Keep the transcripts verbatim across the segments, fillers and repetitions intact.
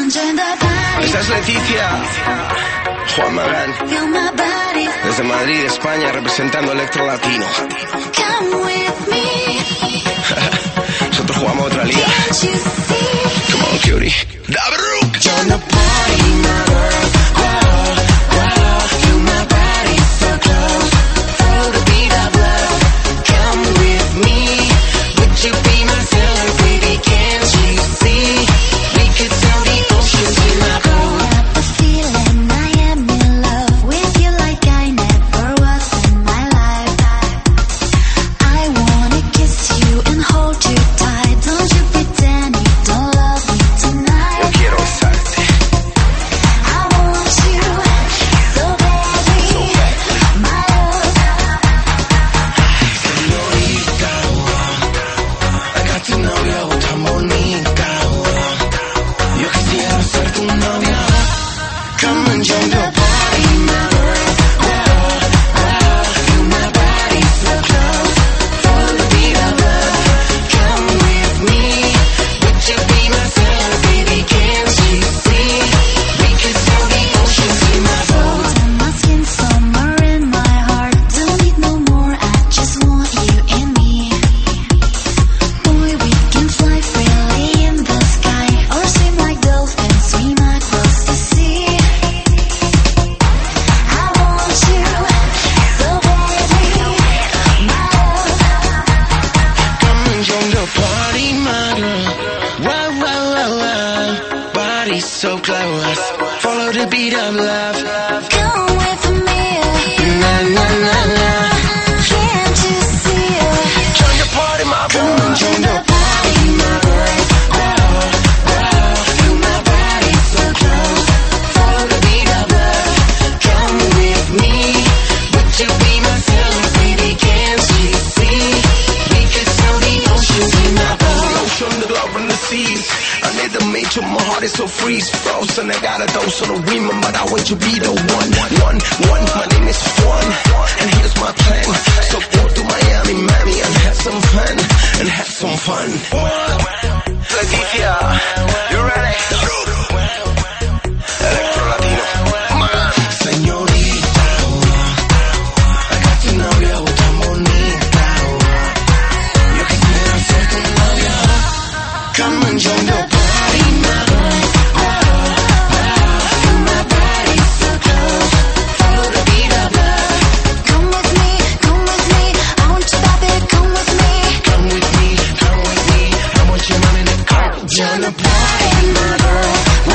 Esta es Leticia, Juan Magán, desde Madrid, España, representando Electro Latino. Nosotros jugamos otra liga. Come on, cutie. Dabruk. You're the party, my girl. Wow, wow. Feel my body so close. Follow the beat of love. Come with me. Would you be my sailor, baby? Can't you see? We could sail the oceans in my boat. I have the feeling I am in love with you like I never was in my life. I wanna kiss you and hold you tight. Don't you pretend you don't love me tonight. No quiero besarte. I want you so badly, So bad. my love. Señorita, acá tu novia tan bonita. Yo quisiera ser tu novia. Come and join the party, my girl. Wow, wow. Feel my body so close. Follow the beat of love. Come with me. Would you be my sailor, baby? Can't you see? We could sail the oceans in my boat. And my skin somewhere in my heart. Don't need no more, I just want you and me. Boy, we can fly freely in the sky, or swim like dolphins, swim across the sea. I want you so badly, my love. Come and join the party, my girl. Wow, wow, wow, wow. Body so close. Follow the beat of love. Come with me, Na, na, na, na. can't you see? Join the party, my boy. Come and join the party, my girl. Wow, wow. Feel my body so close. Follow the beat of love. Come with me. Would you be my sailor, baby? Can't you see? We could sail the oceans in my boat. The ocean, the love and the seas. I need the major, my heart is so freeze frozen. I got a dose on the women, but I want to be the one, one, one. My name is Juan, and here's my plan. So go to Miami, Miami, and have some fun, and have some fun. Leticia, you ready? Electro Latino, man. Señorita, acá tu novia tan bonita. Yo quisiera ser tu novia. Come and join the party, my girl. Wow, wow. Feel my body so close. Follow the beat of love. Come with me, come with me. I want you, baby, come with me. Come with me, come with me. I want your money in the car. Join the party, my girl.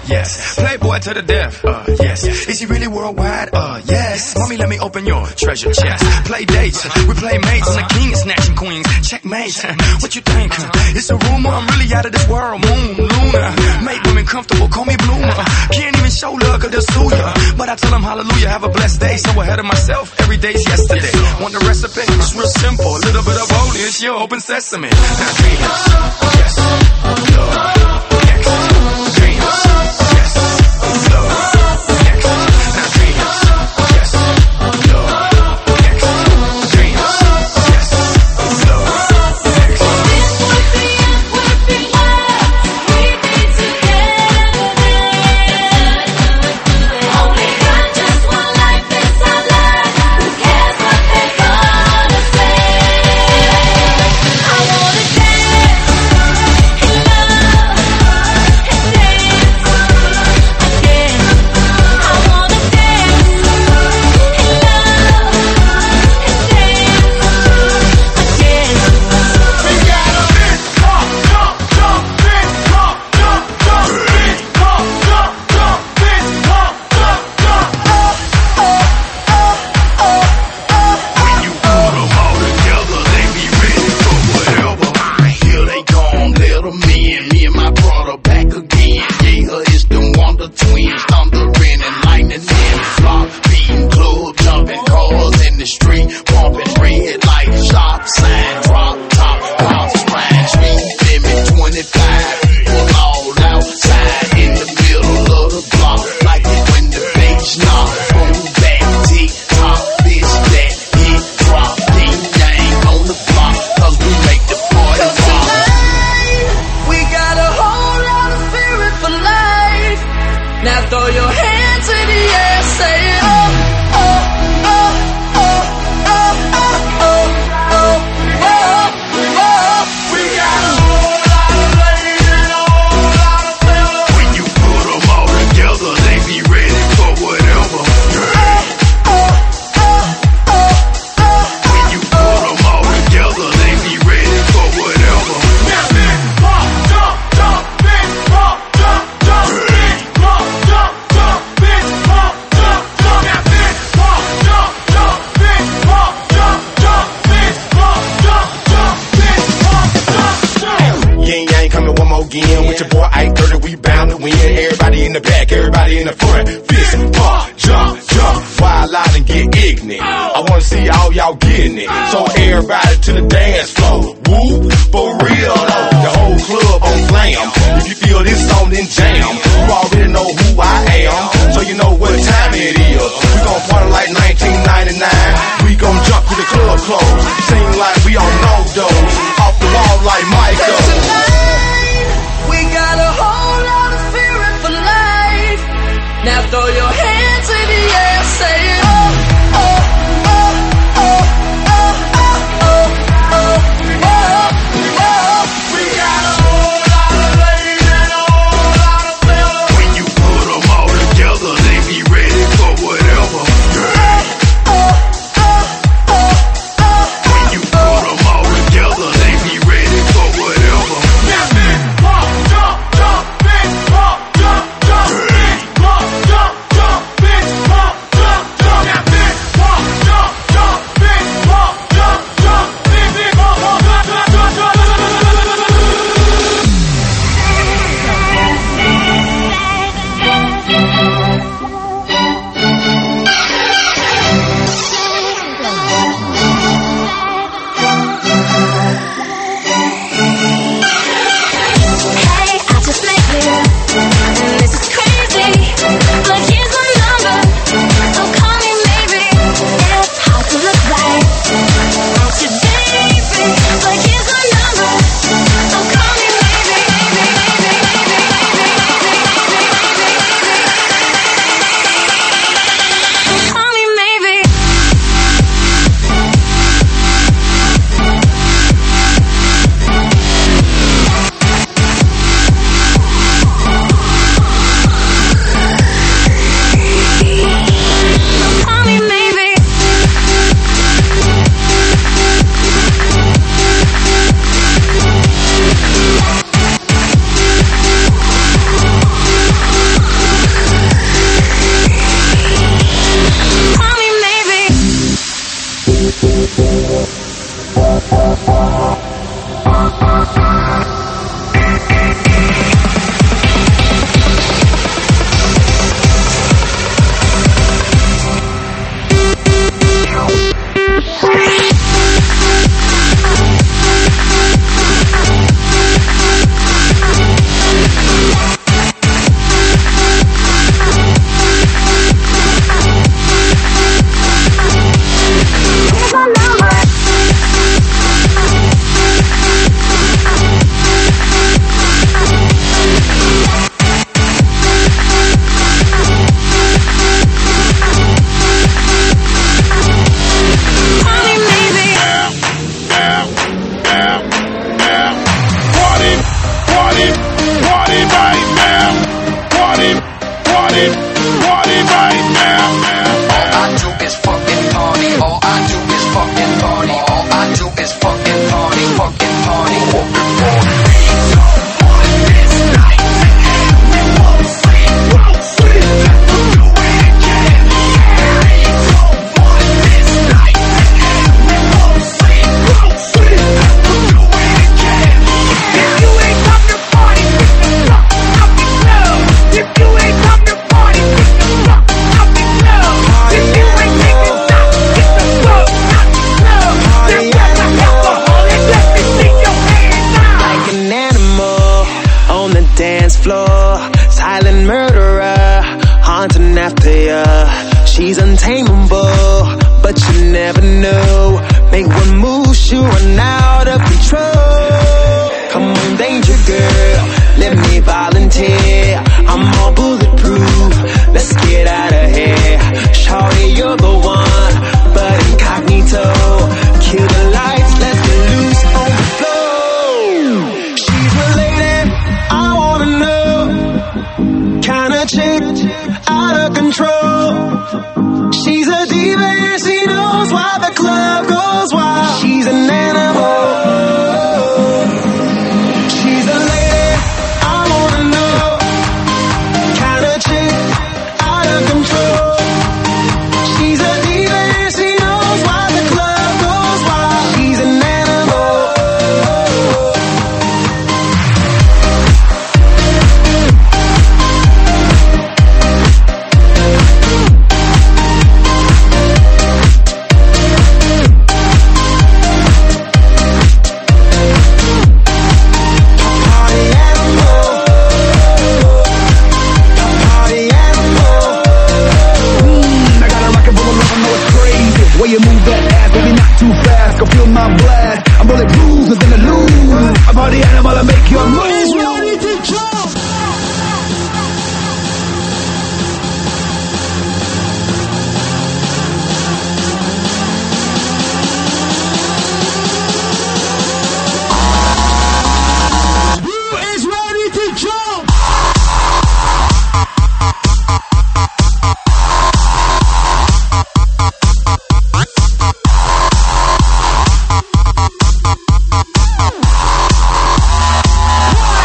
yes. Playboy to the death, uh, yes. Is he really worldwide? Uh, yes. Mommy, let me open your treasure chest. Play dates, we play mates. I'm the king of snatching queens, checkmate. What you think? It's a rumor, I'm really out of this world. Moon, Luna, make women comfortable, call me Bloomer. Can't even show love cause they'll sue ya. But I tell them hallelujah, have a blessed day. So ahead of myself, every day's yesterday. Want the recipe? It's real simple. A little bit of holy, it's your open sesame. Now dreams, yes, love, next. Dreams, yes, love, next. Now dreams, yes, love, next. Dreams, yes, love, next. This would be a perfect world. We'd be together. Only got just one life, it's our life. Who cares what they're gonna say? I wanna dance and love and dance again. I wanna dance and love and dance again. When you put them all together, they be ready for whatever. Here they come, little men, me and my brother back again. Yeah, it's the Wonder Twins, thundering and lightning in. Block beating, club jumping, cars in the street, pumping red light, stop sign, drop top, cars flying, speed limit twenty-five. People all outside in the middle of the block, like it when the bass knock. Boom, back, tick tock, this, that, hit, drop, ding, dang on the block, cause we make the party rock. We got a whole lot of spirit for life. Now throw your hands in the air, say oh, oh, oh, oh, oh, oh, oh, oh, oh, oh. We got a whole lot of ladies and a whole lot of fellas. When you put them all together, they be ready for whatever. Oh, oh, oh, oh, oh. When you put them all together, they be ready for whatever. Now big pop, jump, jump, big pop, jump, jump, big pop, jump, jump, big pop, jump, jump. Now big pop, jump, jump, big pop, jump, jump, big pop, jump, jump, big pop, jump, jump. Yin Yang coming one more again with your boy Ike thirty, we bound to win. Everybody in the back, everybody in the front. Fist, pump, jump, jump, wild out and get ignorant. I wanna see all y'all getting it. So everybody to the dance floor. Woo, for real though. The whole club on glam. If you feel this song, then jam. You already know who I am, so you know what time it is. We gon' party like nineteen ninety-nine. We gon' jump to the club close. Sing like we on no dose. Off the wall like Michael. Tonight, we got a whole lot of spirit for life. Now throw your hands in the air, say oh, oh, oh, oh, oh, oh, oh, oh, oh, oh. We got a whole lot of ladies and a whole lot of fellas. When you put them all together, they be ready for whatever. Oh, oh, oh, oh, oh. When you put them all together, they be ready for whatever. Now big pop, jump, jump, big pop, jump, jump, big pop, jump, jump, party, party right now. All I do is fucking party. All I do is fucking party. All I do is fucking party. Fucking party. Fucking party. Silent murderer, haunting after ya. She's untamable, but you never know. Make one move, she'll run out of control. Come on, danger girl, let me volunteer. I'm all bulletproof, let's get out of here. Shawty, you're the one, but incognito. Kill the lights, let's get loose on the floor. She's related, I wanna know. Kinda chick, out of control. She's a diva and she knows why the club goes wild. She's an animal. She's a lady, I wanna know. Kinda chick, out of control. She's a diva and she knows why the club goes wild. She's an animal. Way you move that ass, baby, not too fast. Go feel my blast. I'm bulletproof, nothing to lose. I'm party animal, I make your move. It's ready to jump. Who is ready to jump? One,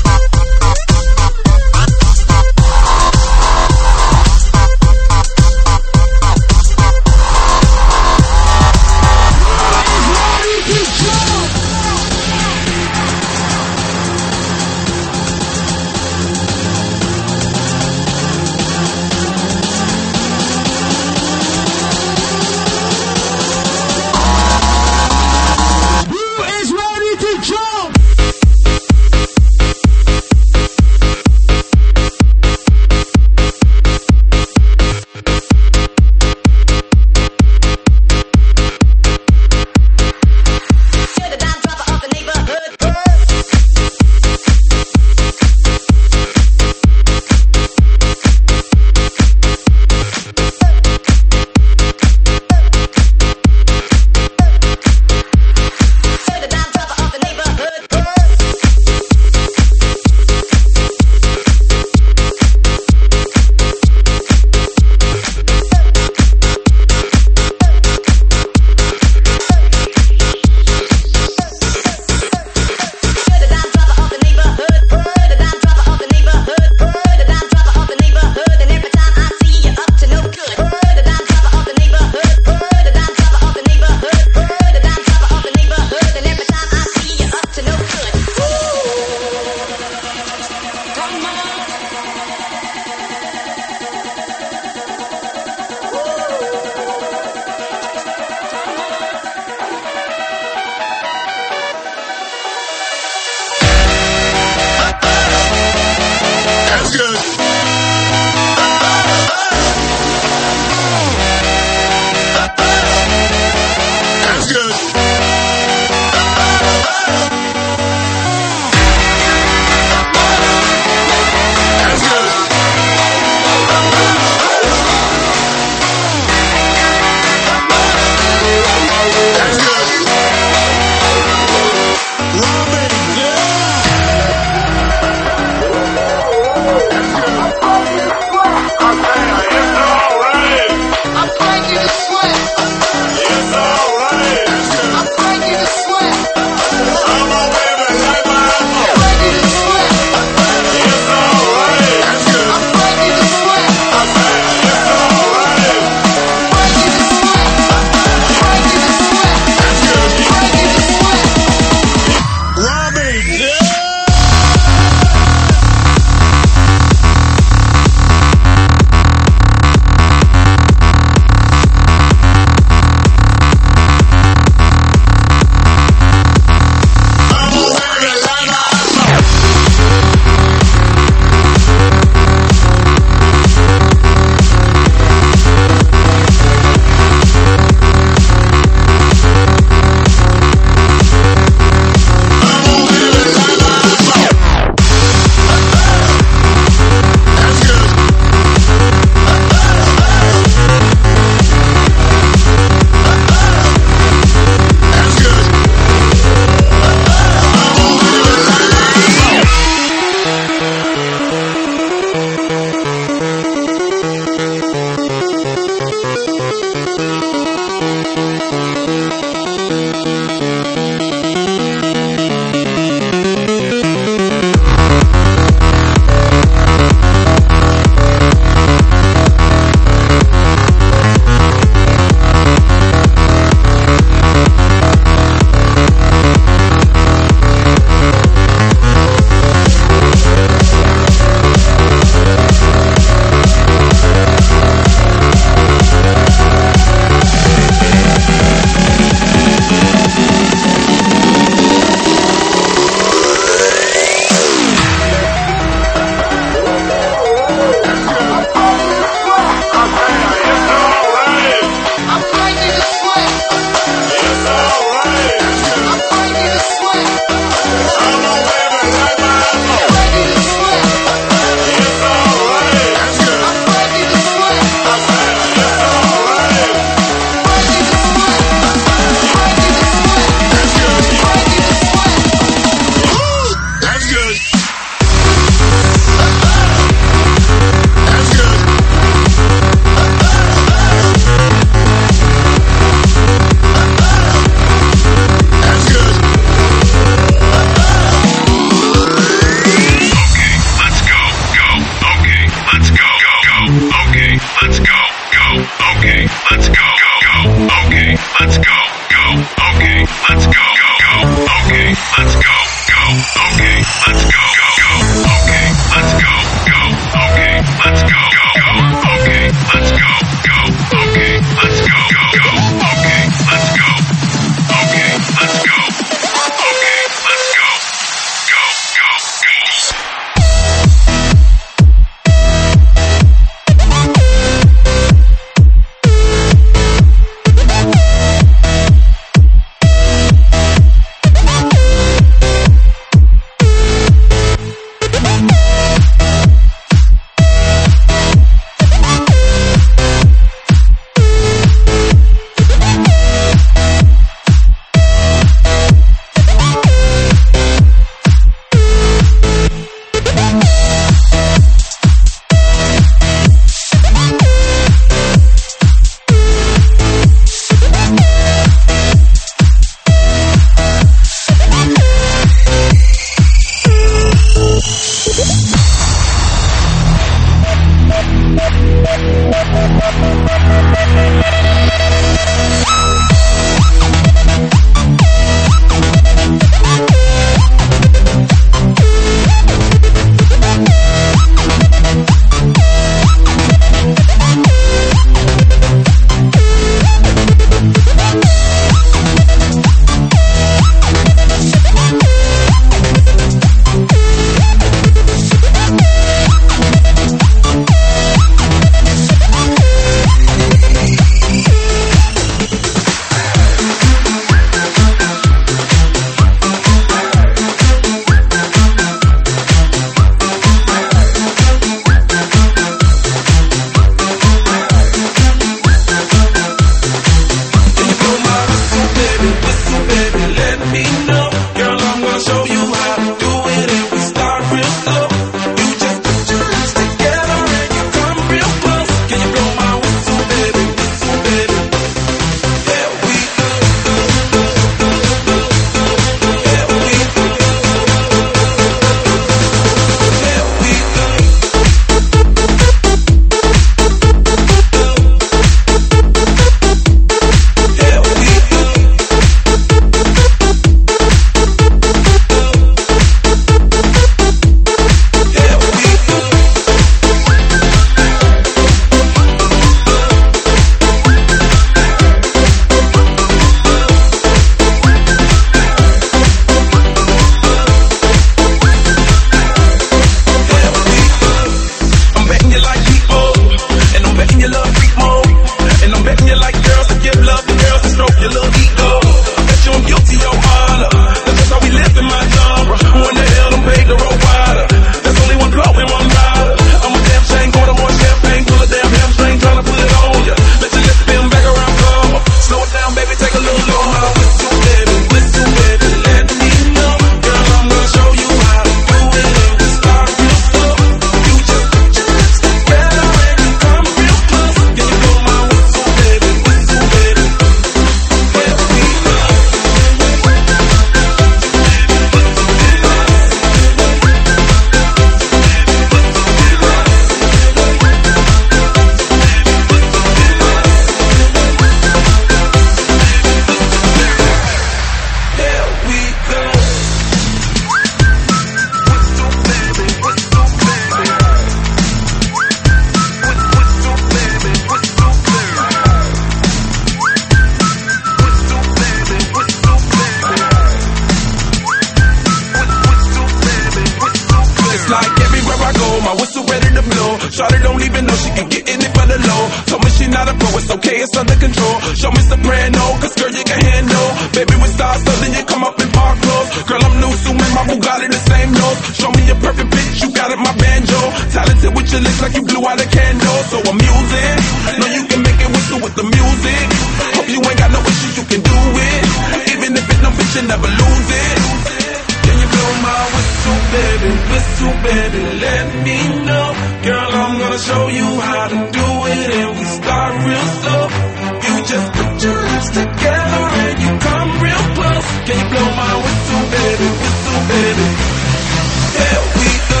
it's under control. Show me soprano, cause girl, you can handle. Baby, we start so then you come up in park clothes. Girl, I'm new, so my Bugatti the same nose. Show me a perfect pitch, you got it, my banjo. Talented with your lips like you blew out a candle. So I'm using, know you can make it whistle with the music. Hope you ain't got no issues, you can do it. Even if it don't fit, you never lose it. Can you blow my whistle, baby, whistle, baby, let me know. Girl, I'm gonna show you how to do it, and we start real slow. You just put your lips together and you come real close. Can you blow my whistle, baby, whistle, baby? Here we go.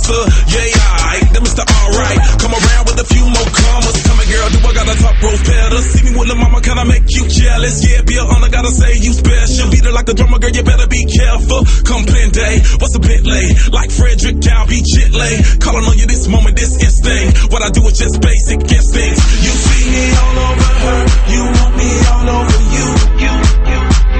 Mister Yeah, I the Mister Alright. Come around with a few more commas. Tell me, girl, do I got a top rose petals? See me with the mama, can I make you jealous? Yeah, be a honor, gotta say you special. Beat it like a drummer, girl, you better be careful. Come Day, what's a bit late? Like Frederick Down, be Chitley. Calling on you this moment, this instinct. What I do is just basic instincts. You see me all over her, you want me all over you, you, you.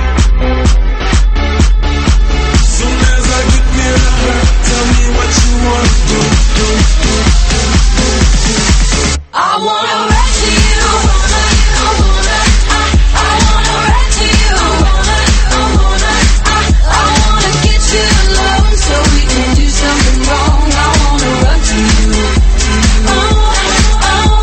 Soon as I get near to her, tell me what you wanna do, do, do, do, do, do. I wanna rap to you, I wanna, I wanna, I, I wanna rap to you, I wanna, I wanna, I, I wanna get you alone so we can do something wrong. I wanna run to you. Oh, oh.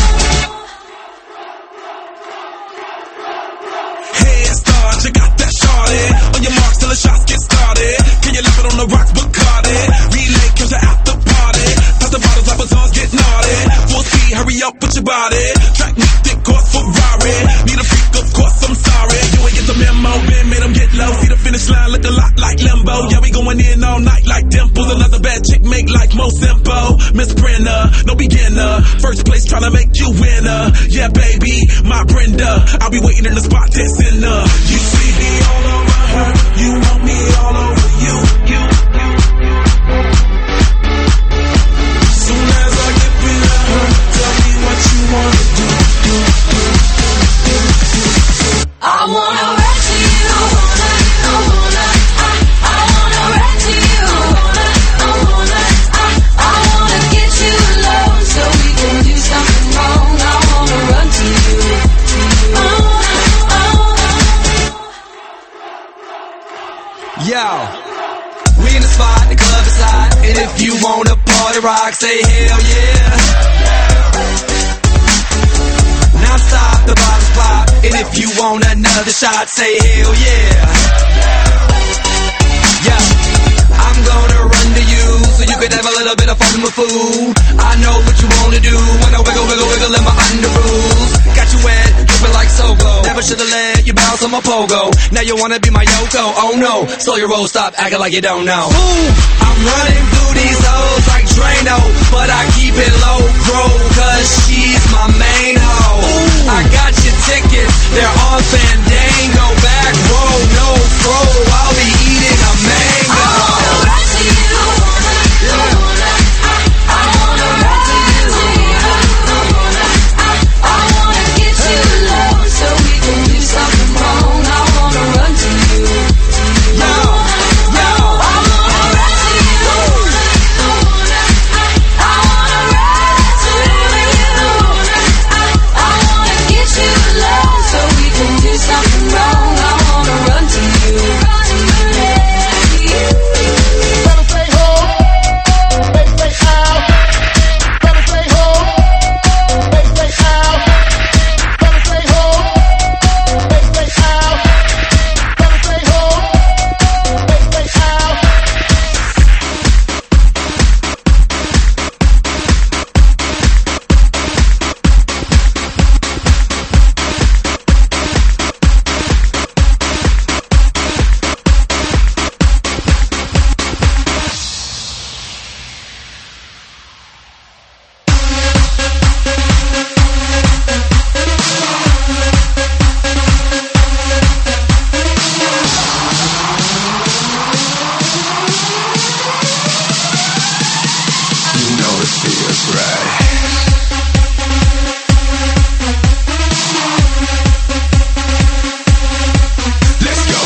Head start, you got that shawty. On your marks till the shots get started. Can you love it on the rocks, Bacardi? Relay, catch you at the party. Pass the bottles, like bazaars get naughty. Full speed, hurry up with your body. Track me, thick course, Ferrari. Need a freak, of course, I'm sorry. You ain't get the memo, Ben made them get low. See the finish line, look a lot like limbo. Yeah, we going in all night like dimples. Another bad chick make like Mo Simple. Miss Brenda, no beginner. First place tryna make you winner. Yeah, baby, my Brenda. I'll be waiting in the spot that's in her. You see me all over her. You want me all over you, you, you. Soon as I get rid of her, tell me what you wanna do, do, do, do, do, do. I wanna rap to you, I wanna, I wanna, I, I wanna rap to you, I wanna, I wanna, I, I wanna get you alone so we can do something wrong. I wanna run to you. Oh, oh. Yo, we in the spot, the club is hot, and if you wanna party rock, say hell yeah. Now stop, the bottles pop, and if you want another shot, say hell yeah. Yeah, I'm gonna run to you, so you can have a little bit of fun with food. I know what you wanna do, wanna wiggle, wiggle, wiggle in my underoos. Got you wet, dripping like Sogo. Never should've let you bounce on my pogo. Now you wanna be my Yoko, oh no. Slow your roll, stop acting like you don't know. Ooh, I'm running through these hoes like Drano, but I keep it low, bro, cause she's my main hoe. Ooh, I got your tickets, they're on Fandango. Back row, no fro, I'll be eating a mango. I wanna rap to you, I wanna, I wanna, I, I wanna rap to you, I wanna, I, I wanna get you alone so we can do something wrong. I wanna run to you. Yo, yo, I wanna rap to you, I wanna, I, I wanna rap to you, I, I wanna get you alone so we can do something wrong. I wanna run to you. Better stay home, they stay out. Better stay home, they stay out. Better stay home, they stay out. Better stay home, they stay out. You know it feels right. Let's go.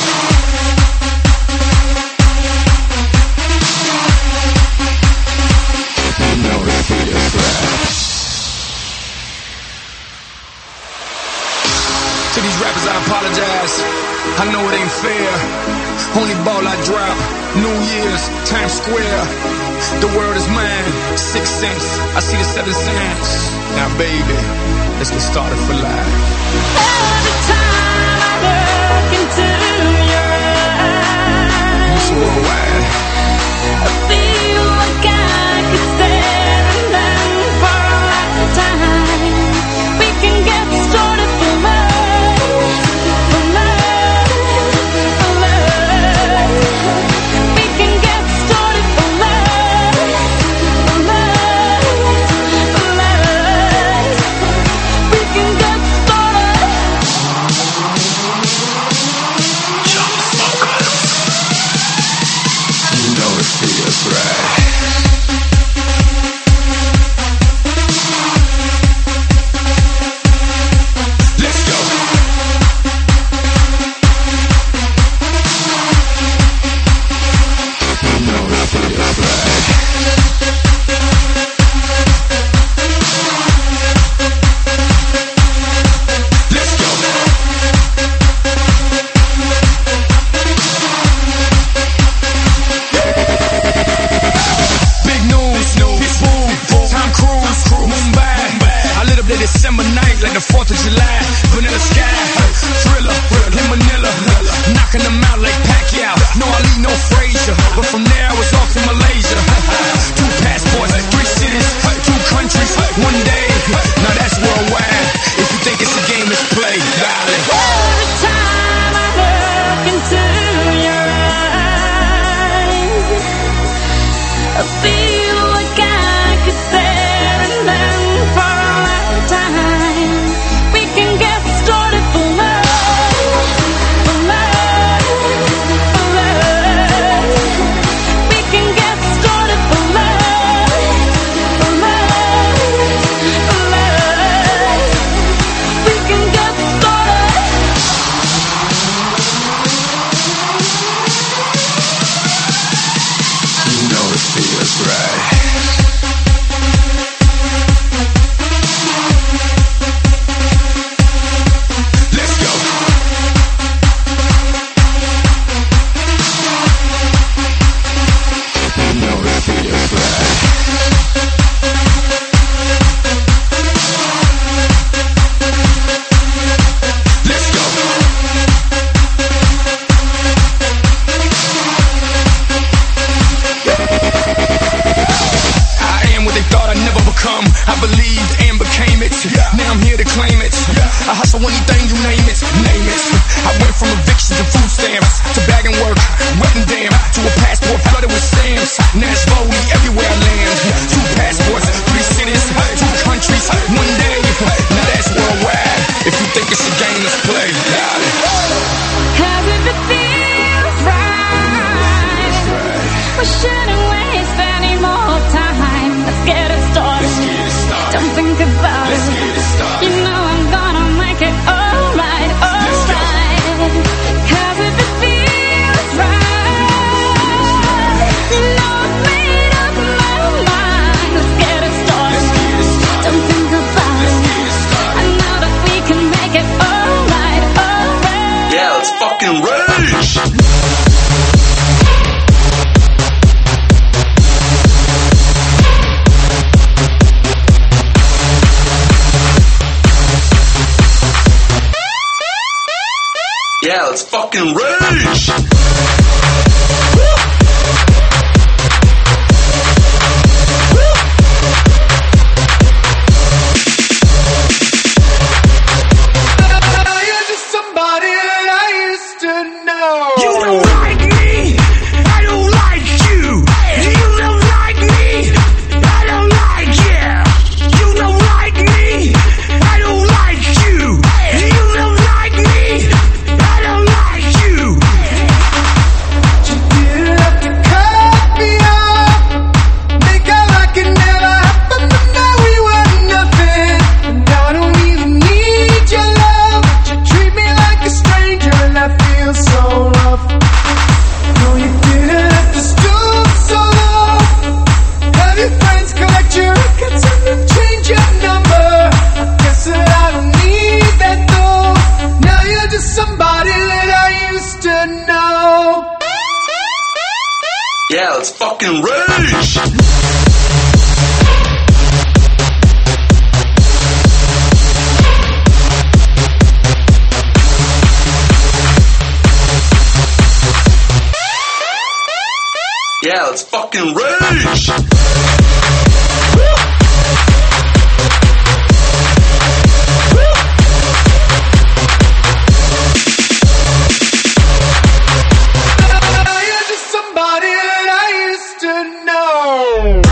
You know it feels right. To these rappers, I apologize. I know it ain't fair. Only ball I drop. New Year's, Times Square. The world is mine. Six cents. I see the seven cents. Now, baby, let's get started for life. Every time I look into your eyes, It's worldwide. I feel like I could stay and then for a lifetime. We can get started for love, for love, for love. We can get started for love, the fourth of July. Vanilla Sky, Thriller, in Manila, knocking them out like Pacquiao. No Ali, no Frazier, but from there I was off to Malaysia. Two passports, three cities, two countries, one day. Now that's worldwide. If you think it's a game, it's play, darling. Every time I look into your eyes, I feel like I could stare at them for a lifetime. We can get started for love, for love, for love. We can get started for love, for love, for love. We can get started. You know it feels right. Let's go. You know it feels right. Let's go. I am what they thought I'd never become. I believed and became it. Now I'm here to claim it. I hustle anything, you name it, name it. I went from evictions and food stamps to bagging work, wet and damn, to a passport flooded with stamps. Nashville, me everywhere I land. Two passports, three cities, two countries, one day. Now that's worldwide. If you think it's a game, let's play, darling. Cause if it feels right, we shouldn't waste any more time. Let's get it started. Let's get it started. Don't think about Let's it. get it started. You know I'm gonna make it alright, Let's go. alright. Cause if it feels right, you know I've made up my mind. Let's get it started. Let's get it started. Don't think about Let's it. get it started. I know that we can make it alright, alright. Yeah, let's fucking rage. Yeah, let's fucking rage. You're just somebody that I used to know. You don't like me, I don't like you. You don't like me, I don't like you. You don't like me, I don't like you. You don't like me, I don't like you. You didn't have to cut me off, make out like it never happened, but now we were nothing. And I don't even need your love, but you treat me like a stranger, and that feels so rough. No, you didn't have to stoop so low. Have your friends collect your records and then change your number. I guess that I don't need that though. Now you're just somebody that I used to know. Yeah, let's fucking rage. Yeah, let's fucking rage. You're just somebody that I used to know.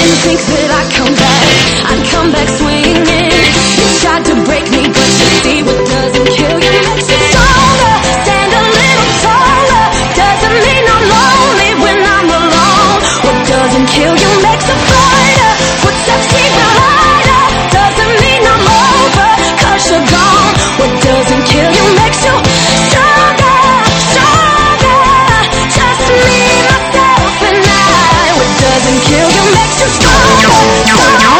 and think that I come back, I'd come back swinging. You tried to break me, but you see what doesn't kill you makes you stronger. Stand a little taller, doesn't mean I'm lonely when I'm alone. What doesn't kill you makes a fighter, footsteps even lighter. Doesn't mean I'm over, cause you're gone. What doesn't kill you makes you stronger, stronger. Just me, myself, and I. What doesn't kill you makes you stronger, stronger,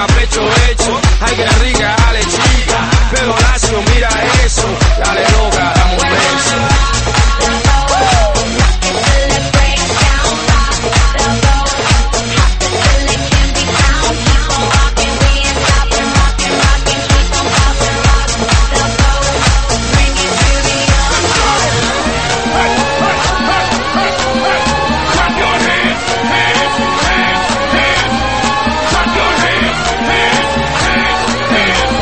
rica, pecho hecho. Ay, qué rica, dale chica. Pelo lacio, mira eso. Dale loca, dame un beso. Hands, hands, hands, hands, hands.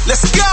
Let's go.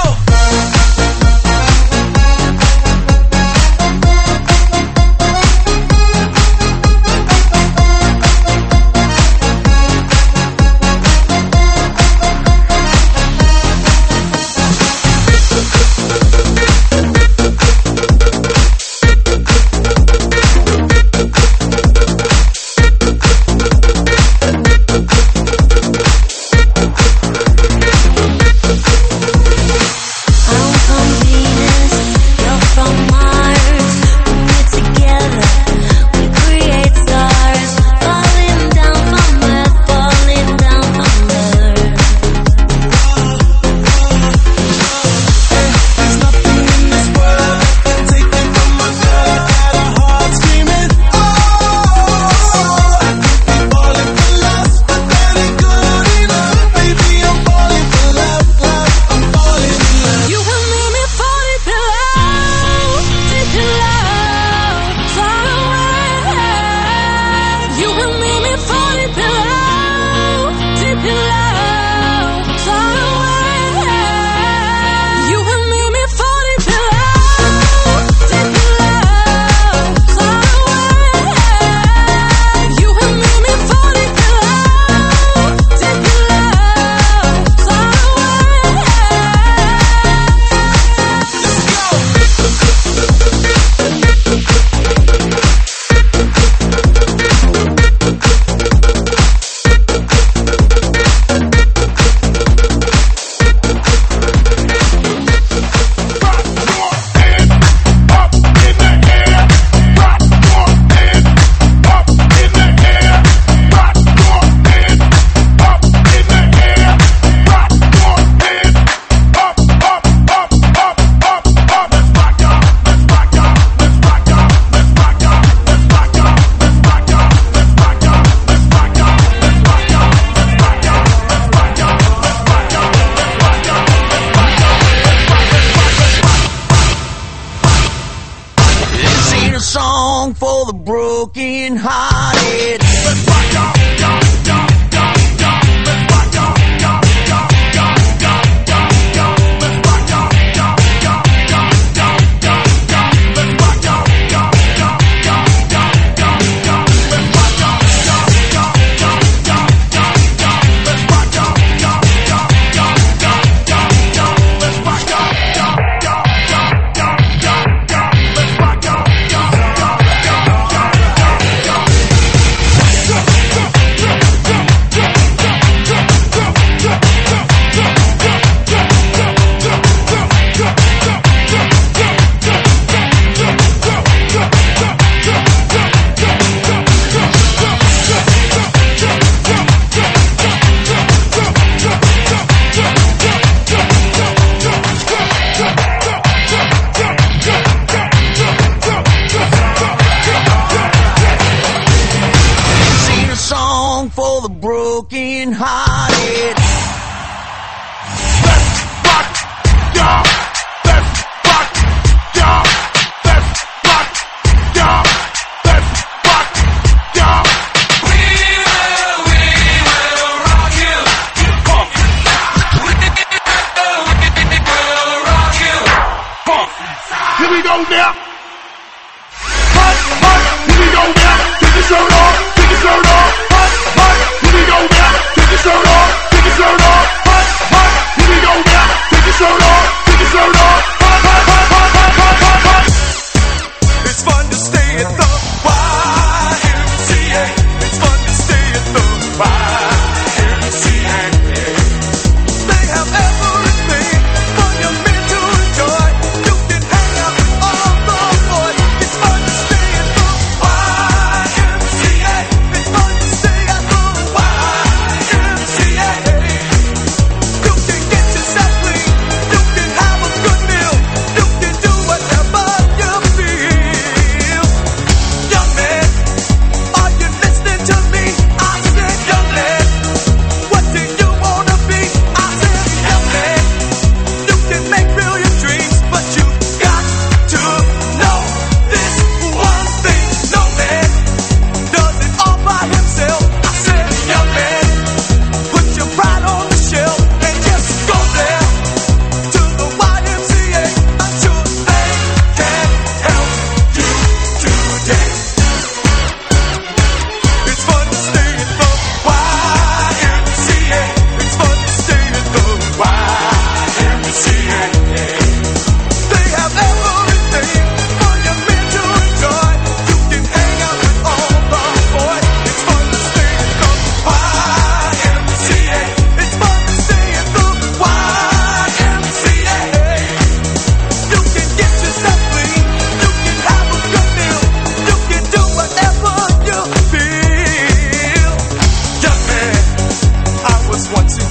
one, two.